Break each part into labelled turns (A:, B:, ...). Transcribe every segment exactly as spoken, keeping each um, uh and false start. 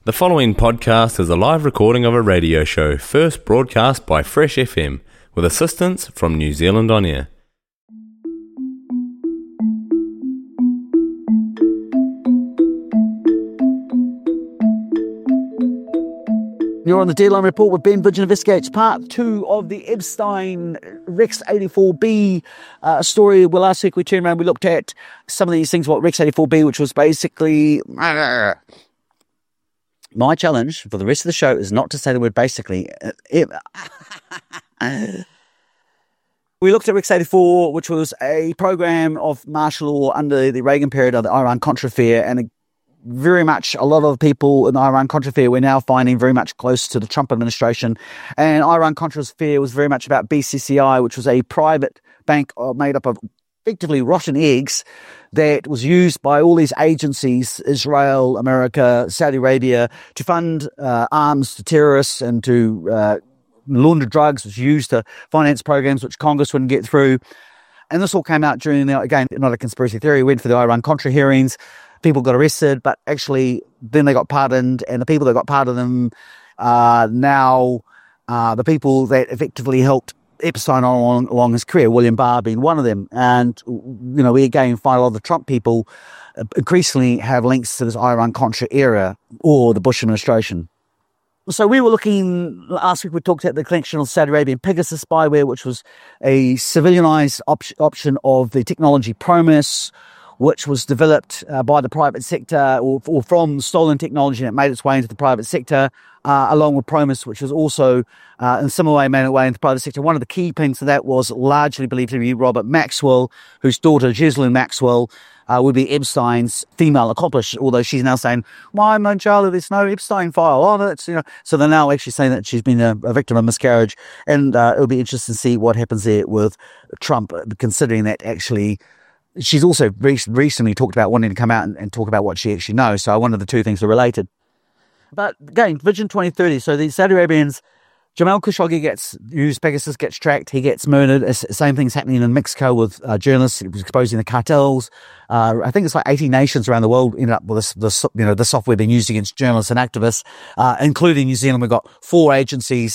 A: The following podcast is a live recording of a radio show first broadcast by Fresh F M with assistance from New Zealand On Air.
B: You're on the Deadline Report with Ben Vidgen Investigates part two of the Epstein Rex eighty-four B uh, story. Well, last week we turned around, we looked at some of these things, what Rex eighty-four B, which was basically... My challenge for the rest of the show is not to say the word basically. We looked at Rex eighty-four, which was a program of martial law under the Reagan period of the Iran-Contra affair, and a, very much a lot of people in the Iran-Contra affair we're now finding very much close to the Trump administration. And Iran-Contra's affair was very much about B C C I, which was a private bank made up of effectively rotten eggs that was used by all these agencies, Israel, America, Saudi Arabia, to fund uh, arms to terrorists and to uh, launder drugs, which was used to finance programs which Congress wouldn't get through. And this all came out during, the, again, not a conspiracy theory, went for the Iran-Contra hearings. People got arrested, but actually then they got pardoned, and the people that got pardoned them are now uh, the people that effectively helped Epstein along, along his career, William Barr being one of them. And, you know, we again find a lot of the Trump people increasingly have links to this Iran-Contra era or the Bush administration. So we were looking, last week we talked about the collection of Saudi Arabian Pegasus spyware, which was a civilianized op- option of the technology PROMIS, which was developed uh, by the private sector or, or from stolen technology, and it made its way into the private sector, uh, along with PROMIS, which was also uh, in a similar way made its way into the private sector. One of the key things to that was largely believed to be Robert Maxwell, whose daughter, Ghislaine Maxwell, uh, would be Epstein's female accomplice, although she's now saying, why, Manjala, there's no Epstein file. Oh, that's, you know. So they're now actually saying that she's been a, a victim of miscarriage, and uh, it'll be interesting to see what happens there with Trump, considering that actually... She's also re- recently talked about wanting to come out and, and talk about what she actually knows. So I wonder the two things are related. But again, Vision twenty thirty. So the Saudi Arabians, Jamal Khashoggi gets used, Pegasus gets tracked, he gets murdered. It's, same thing's happening in Mexico with uh, journalists exposing the cartels. Uh, I think it's like eighty nations around the world ended up with this, this you know, the software being used against journalists and activists, uh, including New Zealand. We've got four agencies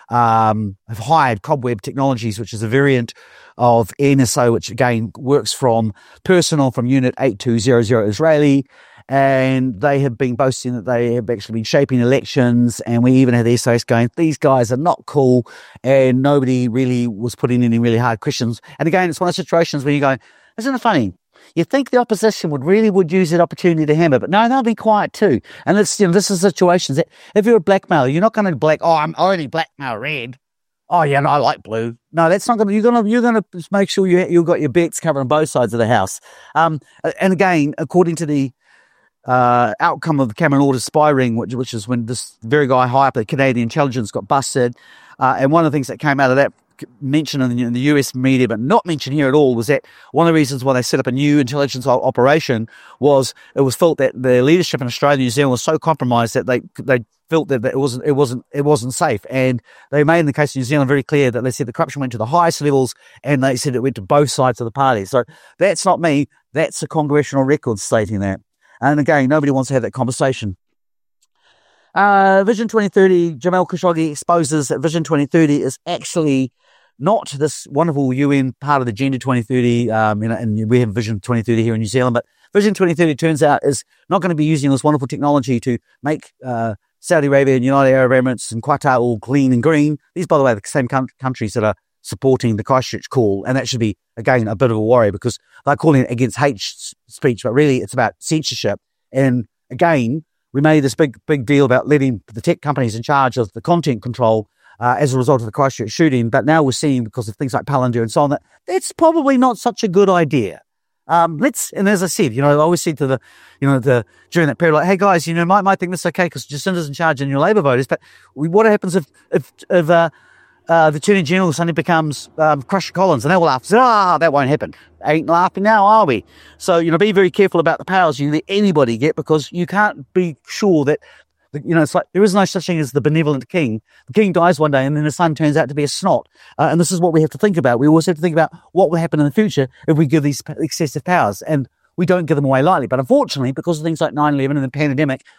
B: um, have hired Cobweb Technologies, which is a variant of N S O, which again works from personnel from Unit eight two zero zero Israeli, and they have been boasting that they have actually been shaping elections, and we even had the S O S going, these guys are not cool, and nobody really was putting any really hard questions. And again, it's one of those situations where you go, isn't it funny? You think the opposition would really would use that opportunity to hammer, but no, they'll be quiet too. And it's, you know, this is situations that if you're a blackmailer, you're not going to black, oh, I'm only blackmail red. Oh yeah, no, I like blue. No, that's not going to. You're going to. You're going to make sure you you've got your bets covered on both sides of the house. Um, and again, according to the uh, outcome of the Cameron Orders spy ring, which which is when this very guy high up at Canadian intelligence got busted, uh, and one of the things that came out of that, mentioned in the, in the U S media, but not mentioned here at all, was that one of the reasons why they set up a new intelligence operation was it was felt that the leadership in Australia and New Zealand was so compromised that they they felt that it wasn't it wasn't it wasn't safe, and they made in the case of New Zealand very clear that they said the corruption went to the highest levels, and they said it went to both sides of the party. So that's not me, that's a congressional record stating that. And again, nobody wants to have that conversation. Uh, Vision twenty thirty, Jamal Khashoggi exposes that Vision twenty thirty is actually not this wonderful U N part of the Agenda twenty thirty, um, you know, and we have Vision twenty thirty here in New Zealand, but Vision twenty thirty turns out is not going to be using this wonderful technology to make uh, Saudi Arabia and United Arab Emirates and Qatar all clean and green. These, by the way, are the same com- countries that are supporting the Christchurch call, and that should be, again, a bit of a worry because they're calling it against hate speech, but really it's about censorship. And again, we made this big, big deal about letting the tech companies in charge of the content control Uh, as a result of the Christchurch shooting, but now we're seeing, because of things like Palantir and so on, that that's probably not such a good idea. Um, let's, and as I said, you know, I always said to the, you know, the, during that period, like, hey guys, you know, might, might think this is okay because Jacinda's in charge and your Labour voters, but we, what happens if, if, if, uh, uh, the Attorney General suddenly becomes, um, Crusher Collins, and they will laugh, say, ah, that won't happen. Ain't laughing now, are we? So, you know, be very careful about the powers you let anybody get, because you can't be sure that, you know, it's like there is no such thing as the benevolent king. The king dies one day and then the son turns out to be a snot. Uh, and this is what we have to think about. We also have to think about what will happen in the future if we give these excessive powers. And we don't give them away lightly. But unfortunately, because of things like nine eleven and the pandemic,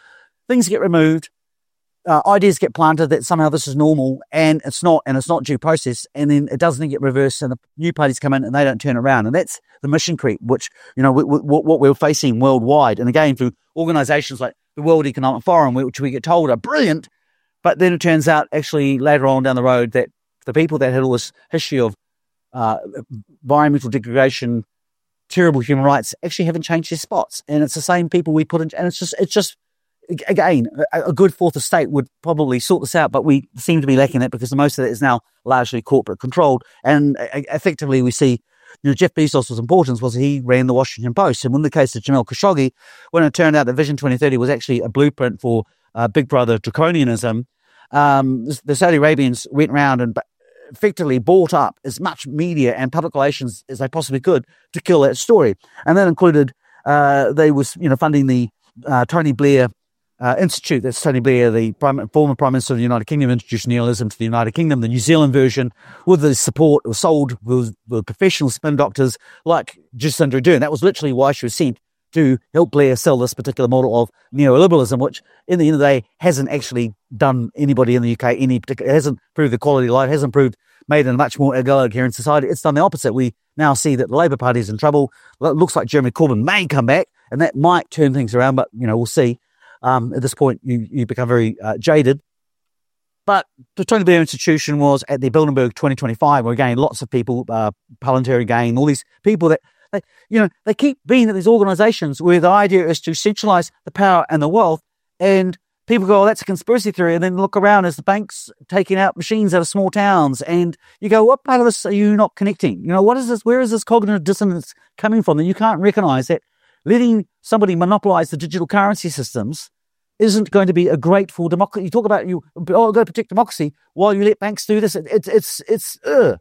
B: things get removed, uh, ideas get planted that somehow this is normal, and it's not, and it's not due process, and then it doesn't get reversed, and the new parties come in and they don't turn around, and that's the mission creep, which, you know, we, we, what we're facing worldwide, and again through organisations like the World Economic Forum, which we get told are brilliant, but then it turns out actually later on down the road that the people that had all this history of uh, environmental degradation, terrible human rights, actually haven't changed their spots, and it's the same people we put in, and it's just, it's just. Again, a good fourth estate would probably sort this out, but we seem to be lacking that because most of it is now largely corporate controlled. And effectively, we see, you know, Jeff Bezos' importance was he ran the Washington Post. And in the case of Jamal Khashoggi, when it turned out that Vision twenty thirty was actually a blueprint for uh, Big Brother draconianism, um, the Saudi Arabians went around and effectively bought up as much media and public relations as they possibly could to kill that story. And that included, uh, they was, you know, funding the uh, Tony Blair Uh, Institute. That's Tony Blair, the prime, former Prime Minister of the United Kingdom, introduced nihilism to the United Kingdom. The New Zealand version, with the support, was sold with, with professional spin doctors like Jacinda Ardern. That was literally why she was sent to help Blair sell this particular model of neoliberalism, which, in the end of the day, hasn't actually done anybody in the U K any particular. It hasn't improved the quality of life. Hasn't improved, made it a much more egalitarian society. It's done the opposite. We now see that the Labour Party is in trouble. It looks like Jeremy Corbyn may come back, and that might turn things around. But you know, we'll see. Um, at this point, you, you become very uh, jaded. But the Tony Blair Institution was at the Bilderberg twenty twenty-five, where again, lots of people, uh, Parliamentary again, all these people that, they, you know, they keep being at these organisations where the idea is to centralise the power and the wealth, and people go, oh, that's a conspiracy theory, and then look around as the banks taking out machines out of small towns, and you go, what part of this are you not connecting? You know, what is this, where is this cognitive dissonance coming from that you can't recognise that letting somebody monopolise the digital currency systems isn't going to be a great for democracy. You talk about you, oh, got to protect democracy while you let banks do this. It, it, it's, it's, uh.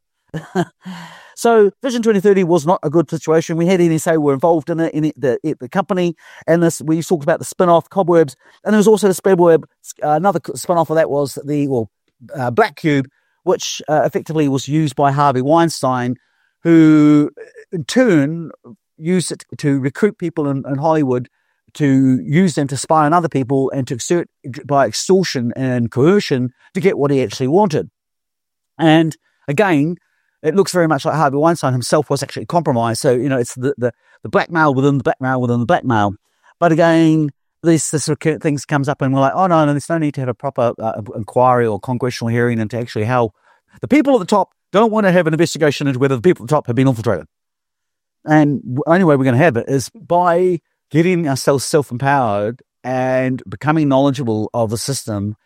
B: So Vision twenty thirty was not a good situation. We had N S A were involved in it, in it, the, it, the company, and this, we talked about the spin-off, Cobwebs, and there was also the Spreadweb. Uh, another spin-off of that was the, well, uh, Black Cube, which uh, effectively was used by Harvey Weinstein, who in turn used it to recruit people in, in Hollywood, to use them to spy on other people and to exert by extortion and coercion to get what he actually wanted. And again, it looks very much like Harvey Weinstein himself was actually compromised. So, you know, it's the, the, the blackmail within the blackmail within the blackmail. But again, this, this sort of things comes up and we're like, oh no, no, there's no need to have a proper uh, inquiry or congressional hearing into actually how the people at the top don't want to have an investigation into whether the people at the top have been infiltrated. And the only way we're going to have it is by getting ourselves self-empowered and becoming knowledgeable of the system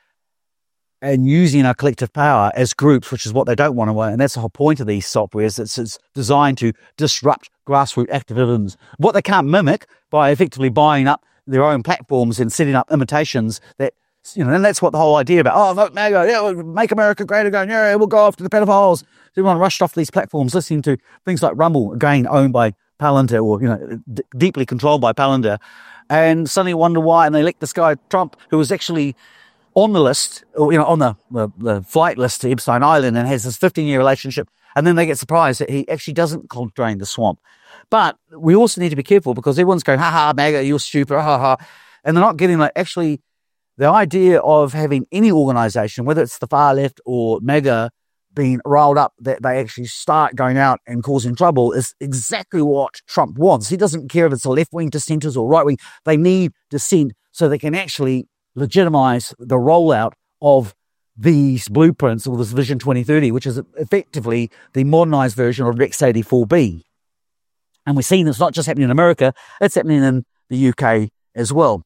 B: and using our collective power as groups, which is what they don't want to. And that's the whole point of these softwares. It's, it's designed to disrupt grassroots activisms. What they can't mimic by effectively buying up their own platforms and setting up imitations that, you know, and that's what the whole idea about, oh, vote MAGA, yeah, we'll make America great again, yeah, we'll go after the pedophiles. Everyone rushed off these platforms listening to things like Rumble, again, owned by Palantir, or, you know, d- deeply controlled by Palantir, and suddenly wonder why, and they elect this guy, Trump, who was actually on the list, or, you know, on the, the, the flight list to Epstein Island and has this fifteen-year relationship, and then they get surprised that he actually doesn't drain the swamp. But we also need to be careful because everyone's going, ha ha, MAGA, you're stupid, ha ha, and they're not getting, like, actually, the idea of having any organisation, whether it's the far left or MAGA, being riled up, that they actually start going out and causing trouble, is exactly what Trump wants. He doesn't care if it's a left-wing dissenters or right-wing. They need dissent so they can actually legitimize the rollout of these blueprints, or this Vision twenty thirty, which is effectively the modernized version of Rex eighty-four B. And we're seeing it's not just happening in America, it's happening in the U K as well.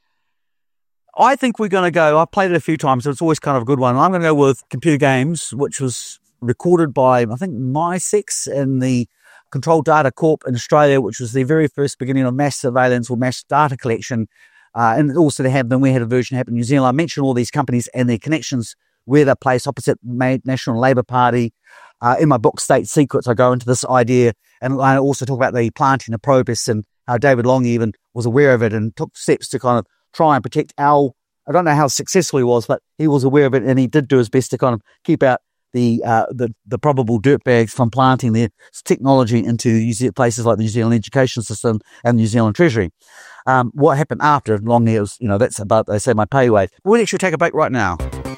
B: I think we're going to go, I've played it a few times, so it's always kind of a good one. I'm going to go with computer games, which was recorded by, I think, MySex and the Control Data Corp in Australia, which was the very first beginning of mass surveillance or mass data collection. Uh, and also they have, then we had a version happen in New Zealand. I mentioned all these companies and their connections, where they're placed opposite National Labour Party. Uh, in my book, State Secrets, I go into this idea, and I also talk about the planting of protests and how David Long even was aware of it and took steps to kind of try and protect our, I don't know how successful he was, but he was aware of it and he did do his best to kind of keep out the uh, the the probable dirtbags from planting their technology into New Zealand, places like the New Zealand education system and the New Zealand Treasury. Um, what happened after long years, you know, that's about, they say, my pay wage. We'll actually take a break right now.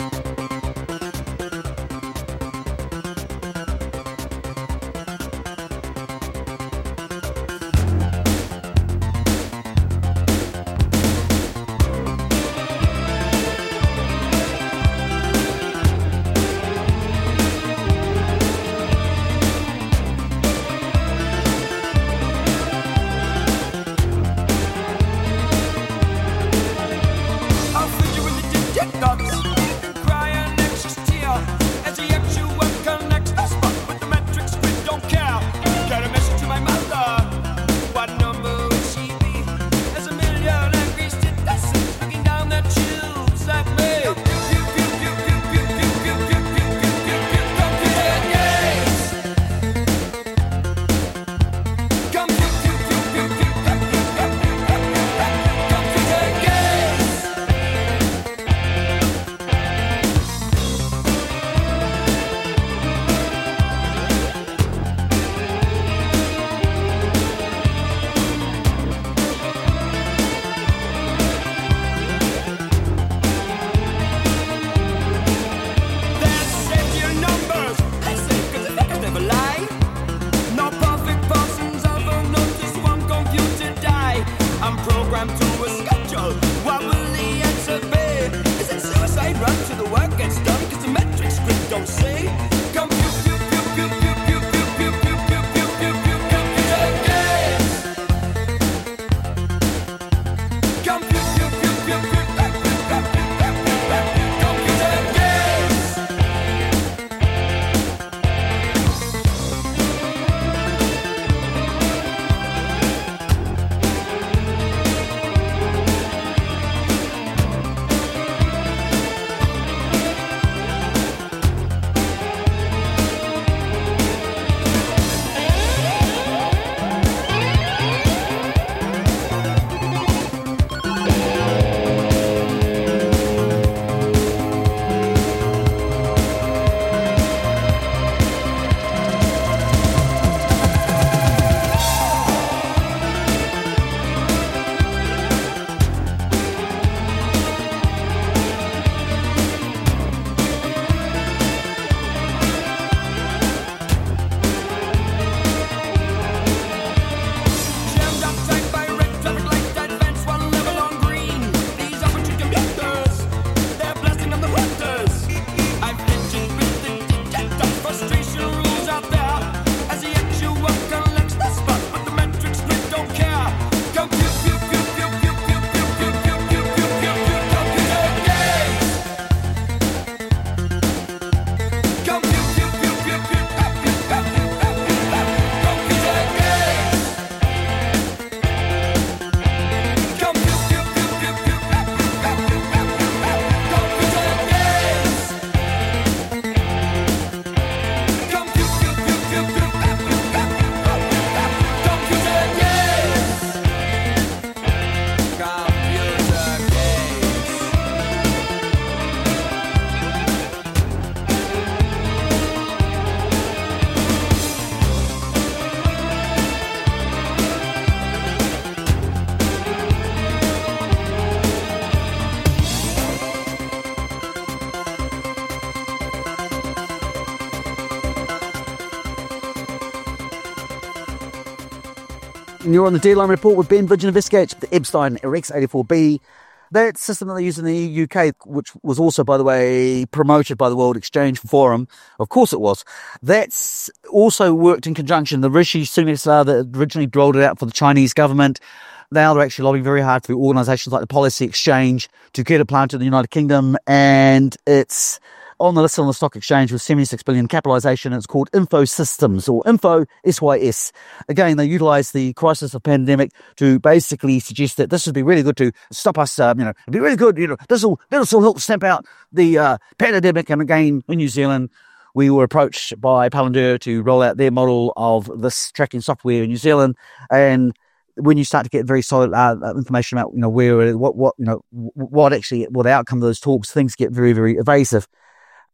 B: And you're on the Deadline Report with Ben Vidgen, investigates the Epstein R X eighty-four B. That system that they use in the U K, which was also, by the way, promoted by the World Exchange Forum, of course it was, that's also worked in conjunction. The Rishi Sunak that originally rolled it out for the Chinese government, now they're actually lobbying very hard for organisations like the Policy Exchange to get it planted in the United Kingdom, and it's on the list on the stock exchange with seventy-six billion capitalisation. It's called Info Systems, or Info S Y S. Again, they utilise the crisis of pandemic to basically suggest that this would be really good to stop us, um, you know, it'd be really good, you know, this will this will help stamp out the uh, pandemic. And again, in New Zealand, we were approached by Palantir to roll out their model of this tracking software in New Zealand, and when you start to get very solid uh, information about, you know, where, what, what, you know, what actually, what the outcome of those talks, things get very, very evasive.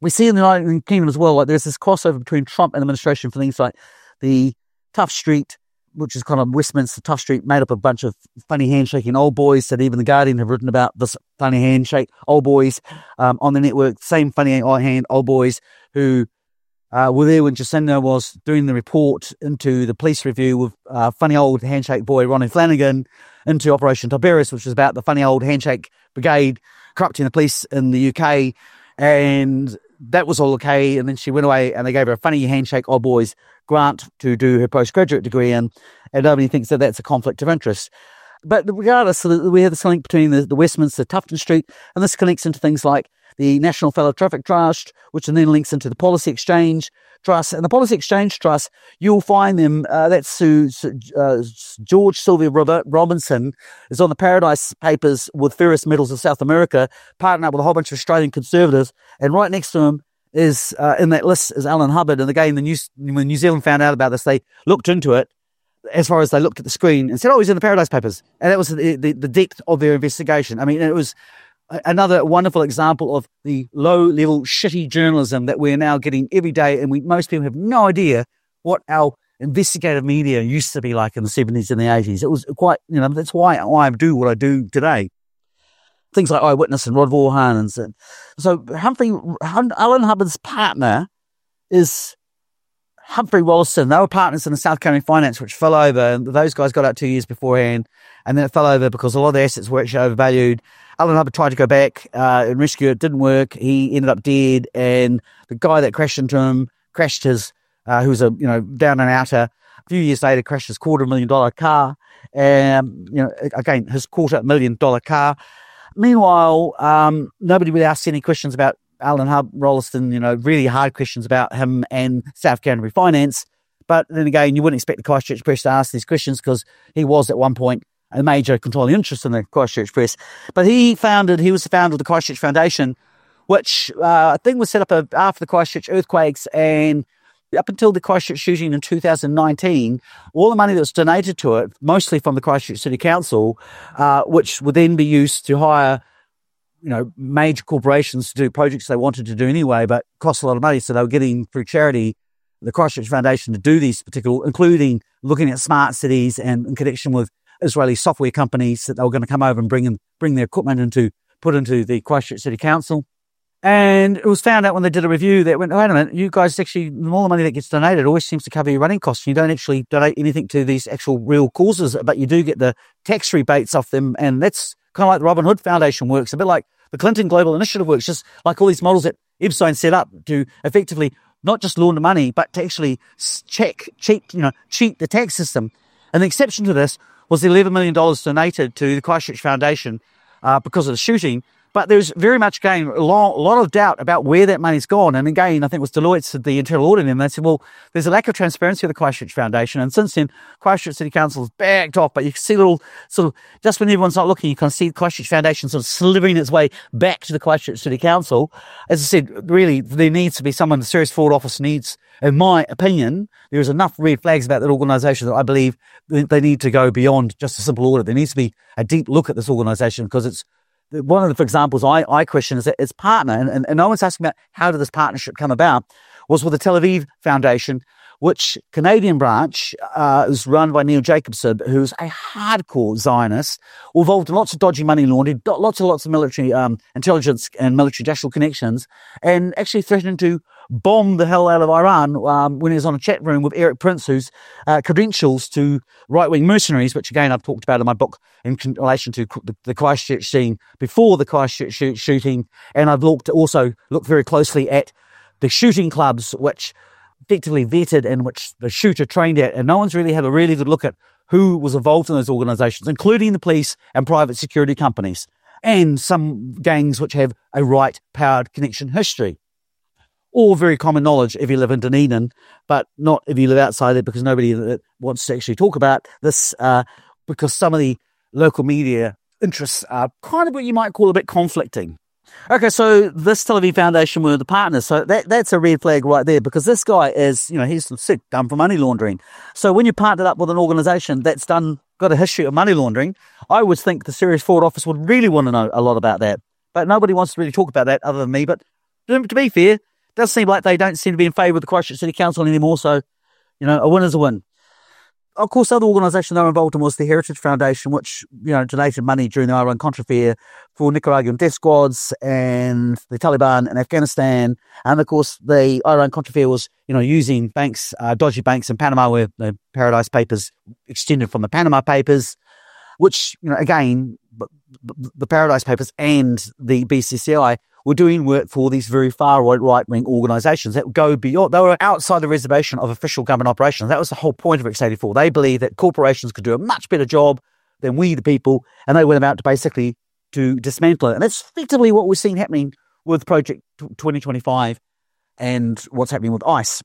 B: We see in the United Kingdom as well, like there's this crossover between Trump and administration for things like the Tough Street, which is kind of Westminster Tough Street, made up of a bunch of funny handshaking old boys that even The Guardian have written about this funny handshake old boys um, on the network, same funny hand old boys who uh, were there when Jacinda was doing the report into the police review with uh, funny old handshake boy Ronnie Flanagan into Operation Tiberius, which was about the funny old handshake brigade corrupting the police in the U K. And that was all okay, and then she went away and they gave her a funny handshake old boys grant to do her postgraduate degree in, and nobody thinks that that's a conflict of interest. But regardless, we have this link between the, the Westminster Tufton Street, and this connects into things like the National Fellow Traffic Trust, which then links into the Policy Exchange Trust. And the Policy Exchange Trust, you'll find them, uh, that's who uh, George Sylvia Robinson is on the Paradise Papers with Ferris Metals of South America, partnering up with a whole bunch of Australian conservatives. And right next to him is, uh, in that list, is Alan Hubbard. And again, the New, when New Zealand found out about this, they looked into it as far as they looked at the screen and said, oh, he's in the Paradise Papers. And that was the, the, the depth of their investigation. I mean, it was another wonderful example of the low-level, shitty journalism that we're now getting every day, and we most people have no idea what our investigative media used to be like in the seventies and the eighties. It was quite, you know, that's why I do what I do today. Things like Eyewitness and Rod Vaughan. And so, so Humphrey, Alan Hubbard's partner is Humphrey Wollaston. They were partners in the South County Finance, which fell over, and those guys got out two years beforehand, and then it fell over because a lot of the assets were actually overvalued. Alan Hubbard tried to go back uh, and rescue it. Didn't work. He ended up dead, and the guy that crashed into him crashed his, uh, who was a you know down and outer. A few years later, crashed his quarter million dollar car. Um, you know, again, his quarter million dollar car. Meanwhile, um, nobody really asked any questions about Alan Hubbard, Rolliston. You know, really hard questions about him and South County Finance. But then again, you wouldn't expect the Christchurch Press to ask these questions because he was at one point a major controlling interest in the Christchurch Press. But he founded, he was the founder of the Christchurch Foundation, which uh, I think was set up after the Christchurch earthquakes, and up until the Christchurch shooting in two thousand nineteen, all the money that was donated to it, mostly from the Christchurch City Council, uh, which would then be used to hire, you know, major corporations to do projects they wanted to do anyway, but cost a lot of money. So they were getting, through charity, the Christchurch Foundation to do these particular, including looking at smart cities and in connection with Israeli software companies that they were going to come over and bring in, bring their equipment into, put into the Christchurch City Council. And it was found out when they did a review that went, wait a minute, you guys actually, all the money that gets donated always seems to cover your running costs. You don't actually donate anything to these actual real causes, but you do get the tax rebates off them. And that's kind of like the Robin Hood Foundation works, a bit like the Clinton Global Initiative works, just like all these models that Epstein set up to effectively not just launder money, but to actually check, cheat, you know, cheat the tax system. And the exception to this was the eleven million dollars donated to the Christchurch Foundation uh, because of the shooting. But there's very much, again, a lot, a lot of doubt about where that money's gone. And again, I think it was Deloitte, the internal audit, and they said, well, there's a lack of transparency of the Christchurch Foundation. And since then, Christchurch City Council has backed off, but you can see little, sort of, just when everyone's not looking, you can see the Christchurch Foundation sort of slithering its way back to the Christchurch City Council. As I said, really, there needs to be someone, the Serious Fraud Office needs, in my opinion, there's enough red flags about that organisation that I believe they need to go beyond just a simple audit. There needs to be a deep look at this organisation, because it's, one of the, for examples I, I question is that its partner, and, and, and no one's asking about how did this partnership come about, was with the Tel Aviv Foundation, which Canadian branch uh, is run by Neil Jacobson, who's a hardcore Zionist, involved in lots of dodgy money laundering, lots and lots of military um, intelligence and military industrial connections, and actually threatening to bomb the hell out of Iran um, when he was on a chat room with Eric Prince, whose uh, credentials to right-wing mercenaries, which again I've talked about in my book in relation to the, the Christchurch scene before the Christchurch shoot, shooting, and I've looked also looked very closely at the shooting clubs, which effectively vetted and which the shooter trained at, and no one's really had a really good look at who was involved in those organisations, including the police and private security companies, and some gangs which have a right-powered connection history. All very common knowledge if you live in Dunedin, but not if you live outside it, because nobody wants to actually talk about this, uh, because some of the local media interests are kind of what you might call a bit conflicting. Okay, so this Tel Aviv Foundation were the partners, so that that's a red flag right there, because this guy is, you know, he's sick, done for money laundering. So when you partnered up with an organisation that's done got a history of money laundering, I would think the Serious Fraud Office would really want to know a lot about that. But nobody wants to really talk about that other than me. But to be fair, does seem like they don't seem to be in favour of the Christchurch City Council anymore. So, you know, a win is a win. Of course, other organisation they were involved in was the Heritage Foundation, which, you know, donated money during the Iran-Contra affair for Nicaraguan death squads and the Taliban in Afghanistan. And, of course, the Iran-Contra affair was, you know, using banks, uh, dodgy banks in Panama, where the Paradise Papers extended from the Panama Papers, which, you know, again, the Paradise Papers and the B C C I were doing work for these very far right-wing organisations that go beyond. They were outside the reservation of official government operations. That was the whole point of X eighty-four. They believed that corporations could do a much better job than we, the people, and they went about to basically to dismantle it. And that's effectively what we're seeing happening with Project twenty twenty-five and what's happening with ICE.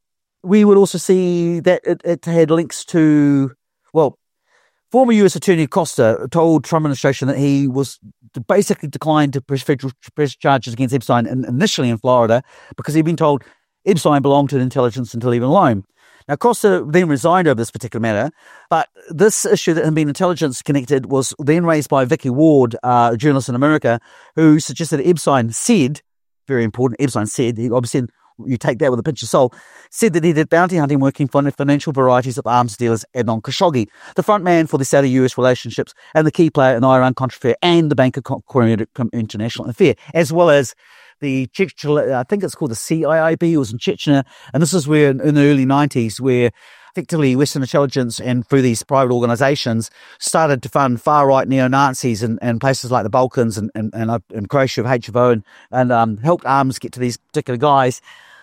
B: We would also see that it, it had links to, well, former U S Attorney Costa told Trump administration that he was basically declined to press federal press charges against Epstein in, initially in Florida because he'd been told Epstein belonged to the intelligence and to leave him alone. Now, Costa then resigned over this particular matter, but this issue that had been intelligence connected was then raised by Vicky Ward, uh, a journalist in America, who suggested that Epstein said, very important, Epstein said, he obviously you take that with a pinch of salt, said that he did bounty hunting working for financial varieties of arms dealers Adnan Khashoggi, the front man for the Saudi-U S relationships and the key player in the Iran-Contra affair and the Bank of Korea International affair, as well as the Chechnya, I think it's called the C I I B, it was in Chechnya, and this is where in the early nineties, where effectively Western intelligence and through these private organisations started to fund far-right neo-Nazis in, in places like the Balkans and, and, and, and Croatia of H V O and, and um, helped arms get to these particular guys.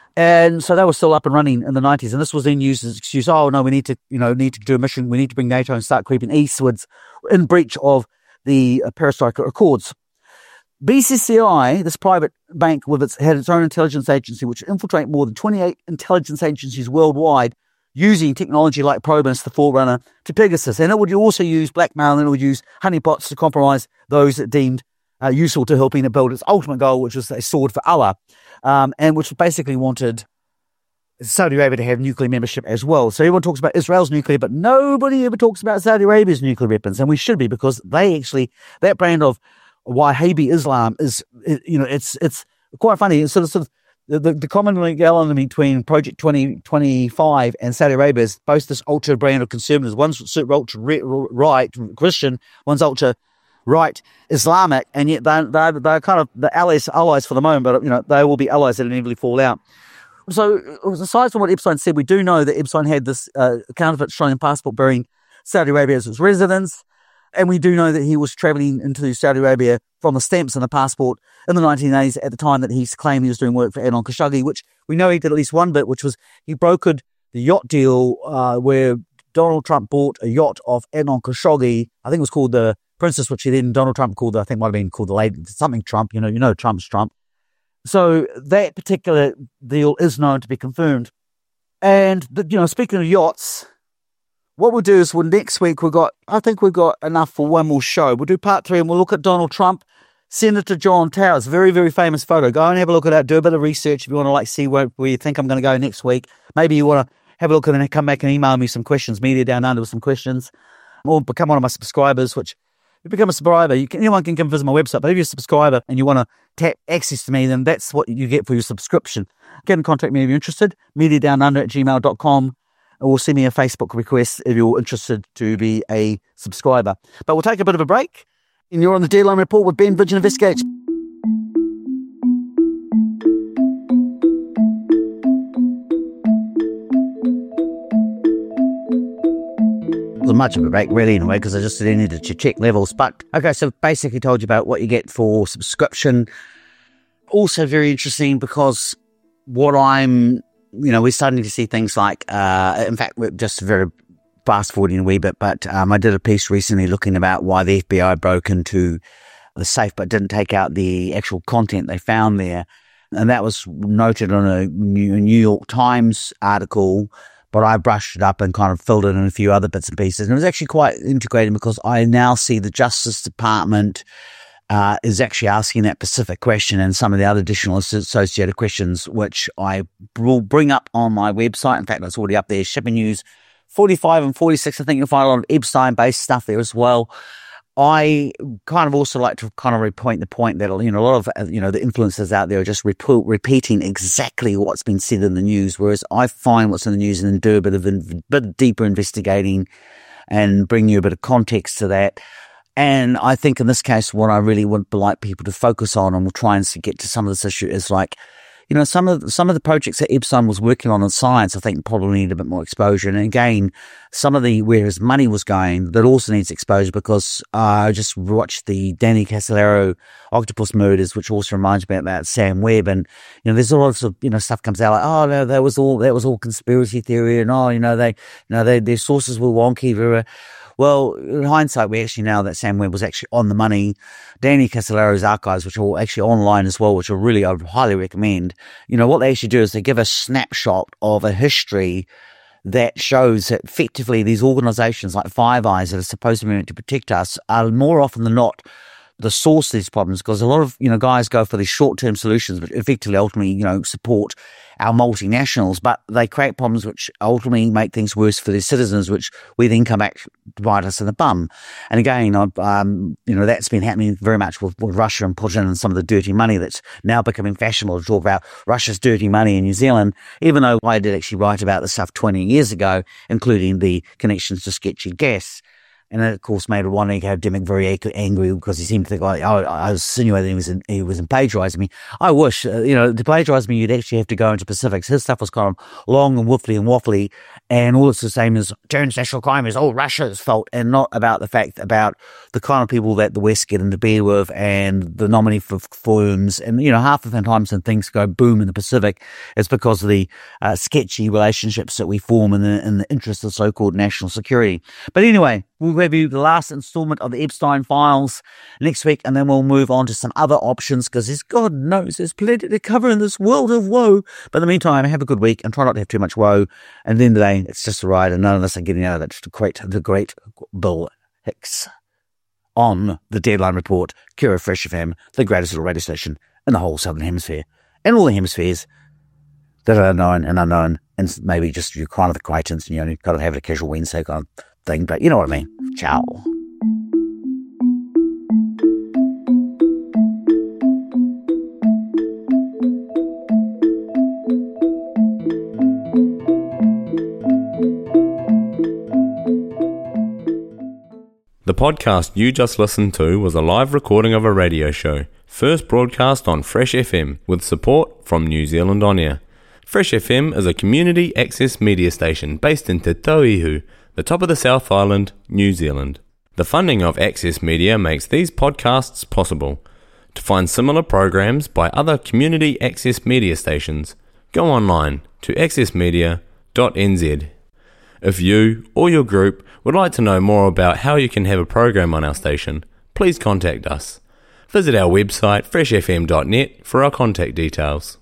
B: And so they were still up and running in the nineties. And this was then used as an excuse, oh, no, we need to, you know, need to do a mission. We need to bring NATO and start creeping eastwards in breach of the uh, Perestroika Accords. B C C I, this private bank, with its had its own intelligence agency, which infiltrate more than twenty-eight intelligence agencies worldwide, using technology like Probus, the forerunner to Pegasus. And it would also use blackmail and it would use honeypots to compromise those it deemed uh, useful to helping it build its ultimate goal, which was a sword for Allah, um, and which basically wanted Saudi Arabia to have nuclear membership as well. So everyone talks about Israel's nuclear, but nobody ever talks about Saudi Arabia's nuclear weapons. And we should be, because they actually, that brand of Wahhabi Islam is, you know, it's it's quite funny. It's sort of, sort of the, the, the common link element between Project twenty twenty-five and Saudi Arabia is both this ultra brand of conservatives. One's ultra right Christian, one's ultra right Islamic, and yet they're, they're, they're kind of the allies, allies for the moment, but, you know, they will be allies that inevitably fall out. So, aside from what Epstein said, we do know that Epstein had this uh, counterfeit Australian passport bearing Saudi Arabia as his residence. And we do know that he was travelling into Saudi Arabia from the stamps in the passport in the nineteen eighties at the time that he's claimed he was doing work for Adnan Khashoggi, which we know he did at least one bit, which was he brokered the yacht deal uh, where Donald Trump bought a yacht of Adnan Khashoggi. I think it was called the Princess, which he then Donald Trump called, I think might have been called the Lady, something Trump. You know, you know Trump's Trump. So that particular deal is known to be confirmed. And, you know, speaking of yachts, what we'll do is we'll, next week we've got, I think we've got enough for one more show. We'll do part three and we'll look at Donald Trump, Senator John Towers, very, very famous photo. Go and have a look at that. Do a bit of research if you want to like see where, where you think I'm going to go next week. Maybe you want to have a look and then come back and email me some questions, Media Down Under with some questions, or become one of my subscribers, which if you become a subscriber, you can, anyone can come visit my website, but if you're a subscriber and you want to tap access to me, then that's what you get for your subscription. Get in contact with me if you're interested, media down under at gmail dot com, or send me a Facebook request if you're interested to be a subscriber. But we'll take a bit of a break, and you're on the Deadline Report with Ben Vidgen Investigates. Wasn't much of a break really anyway, because I just needed to check levels. But okay, so basically told you about what you get for subscription. Also very interesting because what I'm, you know, we're starting to see things like, uh, in fact, we're just very fast forwarding a wee bit, but um, I did a piece recently looking about why the F B I broke into the safe but didn't take out the actual content they found there. And that was noted on a New York Times article, but I brushed it up and kind of filled it in a few other bits and pieces. And it was actually quite integrated because I now see the Justice Department uh, is actually asking that specific question and some of the other additional associated questions, which I will bring up on my website. In fact, it's already up there, Shipping News forty-five and forty-six. I think you'll find a lot of Epstein-based stuff there as well. I kind of also like to kind of repoint the point that, you know, a lot of, you know, the influencers out there are just rep- repeating exactly what's been said in the news, whereas I find what's in the news and do a bit of a bit deeper investigating and bring you a bit of context to that. And I think in this case, what I really would like people to focus on, and we'll try and get to some of this issue, is like, you know, some of some of the projects that Epstein was working on in science, I think probably need a bit more exposure. And again, some of the where his money was going, that also needs exposure, because uh, I just watched the Danny Casolaro Octopus Murders, which also reminds me about Sam Webb. And, you know, there's a lot of, you know, stuff comes out like, oh, no, that was all, that was all conspiracy theory. And, oh, you know, they, you know, they, their sources were wonky. Blah, blah. Well, in hindsight, we actually know that Sam Webb was actually on the money. Danny Casolaro's archives, which are actually online as well, which are really, I would highly recommend. You know, what they actually do is they give a snapshot of a history that shows that effectively these organizations like Five Eyes that are supposed to be meant to protect us are more often than not the source of these problems, because a lot of, you know, guys go for these short-term solutions, which effectively ultimately, you know, support our multinationals, but they create problems which ultimately make things worse for their citizens, which we then come back to bite us in the bum. And again, um, you know, that's been happening very much with, with Russia and Putin and some of the dirty money that's now becoming fashionable to talk about Russia's dirty money in New Zealand, even though I did actually write about this stuff twenty years ago, including the connections to sketchy gas. And that, of course, made Ron Demick very angry, because he seemed to think, like, oh, I was insinuating he was in, he was in plagiarising me. I wish, uh, you know, to plagiarise me, you'd actually have to go into specifics. His stuff was kind of long and woofly and waffly, and all it's the same as transnational crime is, oh, Russia's fault, and not about the fact about the kind of people that the West get into bed with and the nominee for firms. And, you know, half of the times when things go boom in the Pacific, it's because of the uh, sketchy relationships that we form in the, in the interest of so-called national security. But anyway, we'll review the last installment of the Epstein Files next week, and then we'll move on to some other options, because there's, God knows, there's plenty to cover in this world of woe. But in the meantime, have a good week and try not to have too much woe. And at the end of the day, it's just a ride, and none of us are getting out of that. Just to great, the great Bill Hicks on the Deadline Report, Kira Fresh F M, the greatest little radio station in the whole Southern Hemisphere, and all the hemispheres that are known and unknown, and maybe just your kind of acquaintance, and you only kind of have a casual Wednesday kind of thing, but you know what I mean. Ciao.
A: The podcast you just listened to was a live recording of a radio show, first broadcast on Fresh F M, with support from New Zealand On Air. Fresh F M is a community access media station based in Te Tauihu, the top of the South Island, New Zealand. The funding of Access Media makes these podcasts possible. To find similar programs by other community access media stations, go online to access media dot n z. If you or your group would like to know more about how you can have a program on our station, please contact us. Visit our website fresh f m dot net for our contact details.